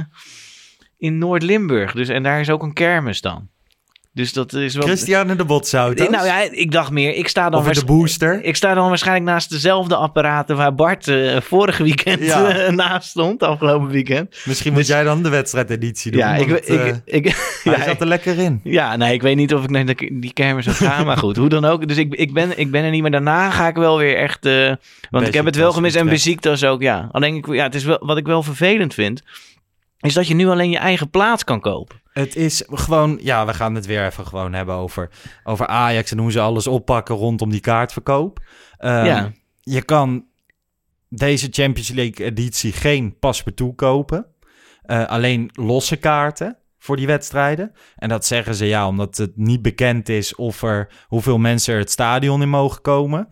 in Noord-Limburg. Dus, en daar is ook een kermis dan. Dus dat is wel... Christian en de Botsauto's? Nou ja, ik dacht meer... Ik sta dan de booster? Ik sta dan waarschijnlijk naast dezelfde apparaten waar Bart vorig weekend naast stond, afgelopen weekend. Misschien moet jij dan de wedstrijdeditie doen. Ja, hij zat er lekker in. Ja, nee, ik weet niet of ik naar die kermis zou gaan, maar goed, hoe dan ook. Dus ik ben er niet meer. Daarna ga ik wel weer echt... want ik heb het wel gemist en Beşiktaş ook, ja. Alleen, het is wel, wat ik wel vervelend vind, is dat je nu alleen je eigen plaats kan kopen. Het is gewoon... Ja, we gaan het weer even gewoon hebben over Ajax en hoe ze alles oppakken rondom die kaartverkoop. Je kan deze Champions League editie geen paspartout kopen. Alleen losse kaarten voor die wedstrijden. En dat zeggen ze omdat het niet bekend is hoeveel mensen er het stadion in mogen komen.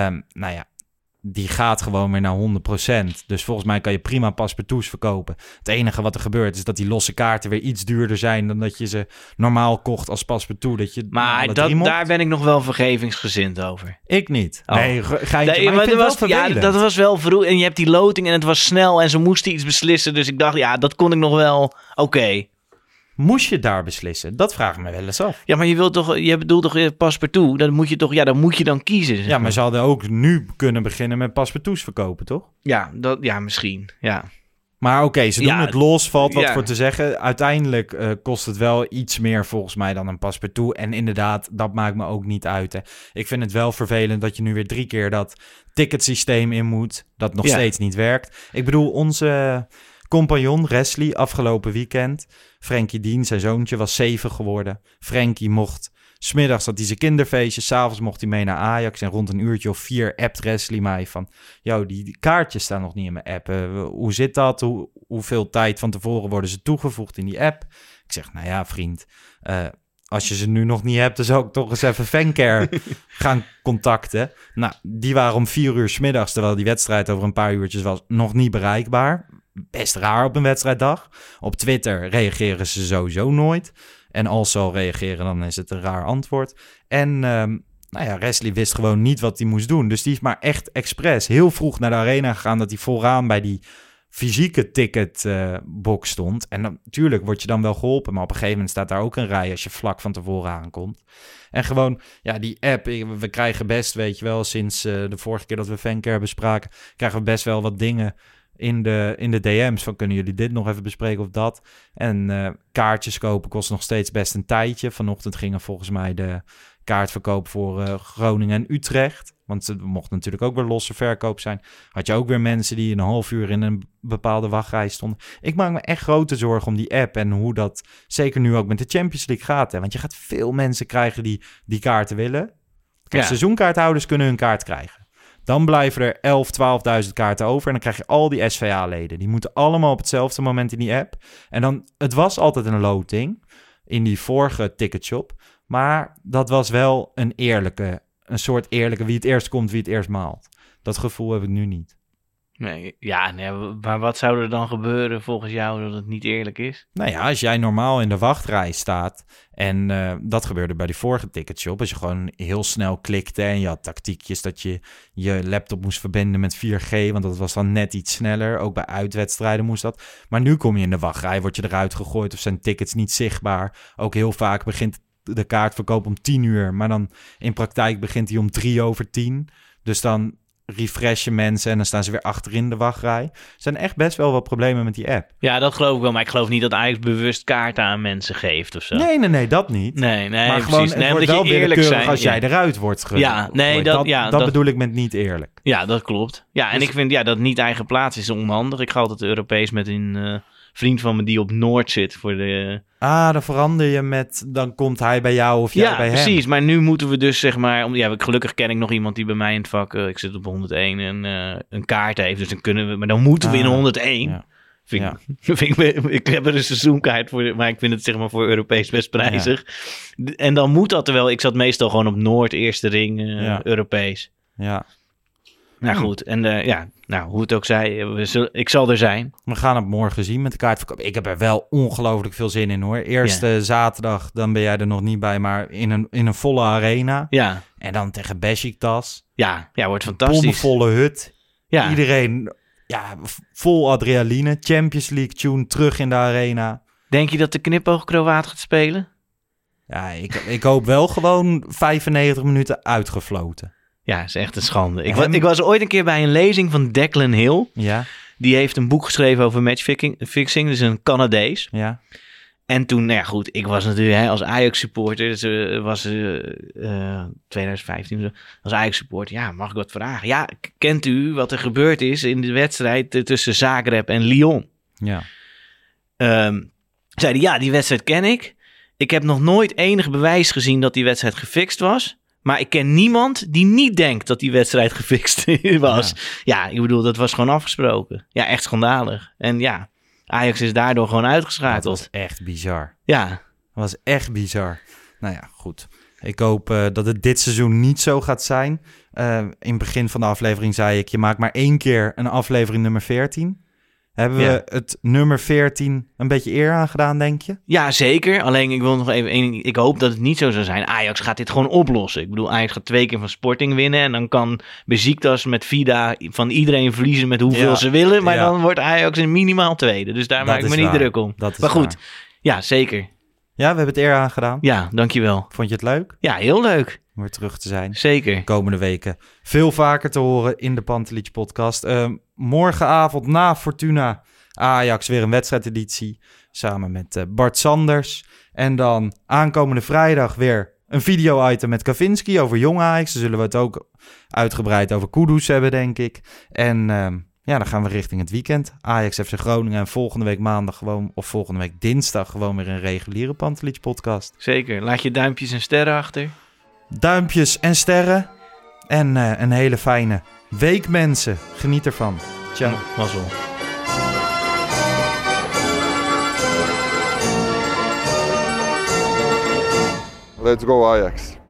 Die gaat gewoon weer naar 100%. Dus volgens mij kan je prima paspartouts verkopen. Het enige wat er gebeurt is dat die losse kaarten weer iets duurder zijn dan dat je ze normaal kocht als paspartout. Maar daar ben ik nog wel vergevingsgezind over. Ik niet. Oh. Nee, dat was wel vroeg. En je hebt die loting en het was snel en ze moesten iets beslissen. Dus ik dacht, dat kon ik nog wel. Oké. Moest je daar beslissen? Dat vraag ik me wel eens af. Ja, maar je bedoelt toch paspartout? Dan moet je toch, dan moet je dan kiezen. Zeg maar ze hadden ook nu kunnen beginnen met paspartouts verkopen, toch? Ja, misschien. Ja. Maar oké, ze doen het los, valt wat voor te zeggen. Uiteindelijk kost het wel iets meer volgens mij dan een paspartout. En inderdaad, dat maakt me ook niet uit. Hè. Ik vind het wel vervelend dat je nu weer 3 keer dat ticketsysteem in moet. Dat nog steeds niet werkt. Ik bedoel, onze compagnon Wesley afgelopen weekend. Frenkie Dien, zijn zoontje, was 7 geworden. Frenkie mocht... 's middags had hij zijn kinderfeestje. 's avonds mocht hij mee naar Ajax. En rond 1:04 appt Wesley mij van... die kaartjes staan nog niet in mijn app. Hoe zit dat? Hoeveel tijd van tevoren worden ze toegevoegd in die app? Ik zeg, vriend... als je ze nu nog niet hebt, dan zou ik toch eens even Fancare gaan contacten. Nou, die waren om 4:00 's middags, terwijl die wedstrijd over een paar uurtjes was, nog niet bereikbaar. Best raar op een wedstrijddag. Op Twitter reageren ze sowieso nooit. En als ze al reageren, dan is het een raar antwoord. En Wesley wist gewoon niet wat hij moest doen. Dus die is maar echt expres heel vroeg naar de arena gegaan, dat hij vooraan bij die fysieke ticketbox stond. En natuurlijk word je dan wel geholpen, maar op een gegeven moment staat daar ook een rij als je vlak van tevoren aankomt. En gewoon, die app, we krijgen best, weet je wel, sinds de vorige keer dat we Fancare bespraken, krijgen we best wel wat dingen in de DM's van kunnen jullie dit nog even bespreken of dat. En kaartjes kopen kost nog steeds best een tijdje. Vanochtend gingen volgens mij de kaartverkoop voor Groningen en Utrecht. Want het mocht natuurlijk ook weer losse verkoop zijn. Had je ook weer mensen die een half uur in een bepaalde wachtrij stonden. Ik maak me echt grote zorgen om die app en hoe dat zeker nu ook met de Champions League gaat. Hè? Want je gaat veel mensen krijgen die kaarten willen. Kijk, seizoenkaarthouders kunnen hun kaart krijgen. Dan blijven er 11.000, 12.000 kaarten over. En dan krijg je al die SVA-leden. Die moeten allemaal op hetzelfde moment in die app. En dan, het was altijd een loting in die vorige ticketshop. Maar dat was wel een soort eerlijke, wie het eerst komt, wie het eerst maalt. Dat gevoel heb ik nu niet. Nee, maar wat zou er dan gebeuren volgens jou dat het niet eerlijk is? Nou ja, als jij normaal in de wachtrij staat en dat gebeurde bij die vorige ticketshop. Als je gewoon heel snel klikte en je had tactiekjes dat je je laptop moest verbinden met 4G, want dat was dan net iets sneller. Ook bij uitwedstrijden moest dat. Maar nu kom je in de wachtrij, word je eruit gegooid of zijn tickets niet zichtbaar. Ook heel vaak begint de kaartverkoop om 10:00, maar dan in praktijk begint hij om 10:03. Dus dan refreshen mensen en dan staan ze weer achterin de wachtrij. Er zijn echt best wel wat problemen met die app. Ja, dat geloof ik wel. Maar ik geloof niet dat Ajax bewust kaarten aan mensen geeft of zo. Nee, dat niet. Nee, maar precies. gewoon, het wordt wel willekeurig als jij eruit wordt gegooid. Dat bedoel ik met niet eerlijk. Ja, dat klopt. Ja, en ik vind dat niet eigen plaats is onhandig. Ik ga altijd Europees met een vriend van me die op Noord zit voor de... dan verander je met... Dan komt hij bij jou of jij bij hem. Ja, precies. Maar nu moeten we dus zeg maar... gelukkig ken ik nog iemand die bij mij in het vak... ik zit op 101 en een kaart heeft. Dus dan kunnen we... Maar dan moeten we in 101. Ja. Ik heb er een seizoenkaart voor... Maar ik vind het zeg maar voor Europees best prijzig. Ja. En dan moet dat er wel... Ik zat meestal gewoon op Noord, eerste ring, Europees. Ja. Nou goed, en hoe het ook zij, ik zal er zijn. We gaan het morgen zien met de kaartverkoop. Ik heb er wel ongelooflijk veel zin in hoor. Eerste zaterdag, dan ben jij er nog niet bij, maar in een volle arena. Ja. En dan tegen Beşiktaş. Ja, wordt fantastisch. Bomvolle hut. Ja. Iedereen vol adrenaline. Champions League tune terug in de arena. Denk je dat de knipoog Kroaat gaat spelen? Ja, ik hoop wel gewoon 95 minuten uitgefloten. Ja, is echt een schande. Ik was ooit een keer bij een lezing van Declan Hill. Ja. Die heeft een boek geschreven over matchfixing. Dus een Canadees. Ja. En toen, ik was natuurlijk als Ajax-supporter. Dus was 2015 als Ajax-supporter. Ja, mag ik wat vragen? Ja, kent u wat er gebeurd is in de wedstrijd tussen Zagreb en Lyon? Ja. Zei hij, die wedstrijd ken ik. Ik heb nog nooit enig bewijs gezien dat die wedstrijd gefixt was. Maar ik ken niemand die niet denkt dat die wedstrijd gefixt was. Ja, ik bedoel, dat was gewoon afgesproken. Ja, echt schandalig. En Ajax is daardoor gewoon uitgeschakeld. Dat was echt bizar. Ja. Dat was echt bizar. Nou ja, goed. Ik hoop dat het dit seizoen niet zo gaat zijn. In het begin van de aflevering zei ik, je maakt maar 1 keer een aflevering nummer 14. Hebben we het nummer 14 een beetje eer aangedaan, denk je? Ja, zeker. Alleen ik wil nog even één ding. Ik hoop dat het niet zo zou zijn. Ajax gaat dit gewoon oplossen. Ik bedoel, Ajax gaat 2 keer van Sporting winnen. En dan kan Beşiktaş met Vida van iedereen verliezen met hoeveel ze willen. Maar dan wordt Ajax in minimaal tweede. Dus daar maak ik me niet druk om. Maar goed, ja, zeker. Ja, we hebben het eer aangedaan. Ja, dankjewel. Vond je het leuk? Ja, heel leuk. Om weer terug te zijn. Zeker. Komende weken veel vaker te horen in de Pantelic podcast. Morgenavond na Fortuna Ajax weer een wedstrijdeditie samen met Bart Sanders. En dan aankomende vrijdag weer een video-item met Kavinski over jong Ajax. Dan zullen we het ook uitgebreid over Kudus hebben, denk ik. En dan gaan we richting het weekend. Ajax FC Groningen en volgende week maandag gewoon, of volgende week dinsdag gewoon weer een reguliere Pantelic podcast. Zeker. Laat je duimpjes en sterren achter. Duimpjes en sterren. En een hele fijne week, mensen. Geniet ervan. Ciao. Mazzel. Let's go Ajax.